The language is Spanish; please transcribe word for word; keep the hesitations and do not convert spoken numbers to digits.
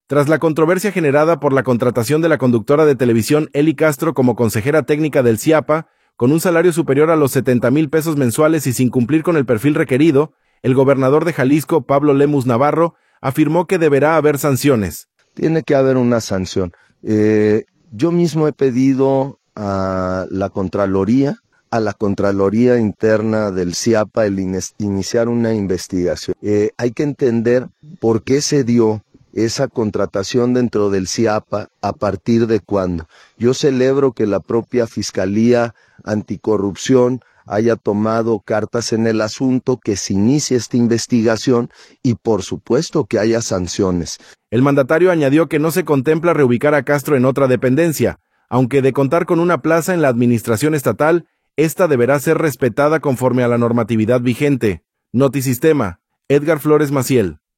Tras la controversia generada por la contratación de la conductora de televisión Eli Castro como consejera técnica del CIAPA, con un salario superior a los setenta mil pesos mensuales y sin cumplir con el perfil requerido, el gobernador de Jalisco, Pablo Lemus Navarro, afirmó que deberá haber sanciones. Tiene que haber una sanción. Eh, yo mismo he pedido a la Contraloría, a la Contraloría Interna del CIAPA, el in iniciar una investigación. Eh, hay que entender por qué se dio esa contratación dentro del CIAPA, a partir de cuándo. Yo celebro que la propia Fiscalía Anticorrupción haya tomado cartas en el asunto, que se inicie esta investigación y por supuesto que haya sanciones. El mandatario añadió que no se contempla reubicar a Castro en otra dependencia, aunque de contar con una plaza en la administración estatal, esta deberá ser respetada conforme a la normatividad vigente. Notisistema, Edgar Flores Maciel.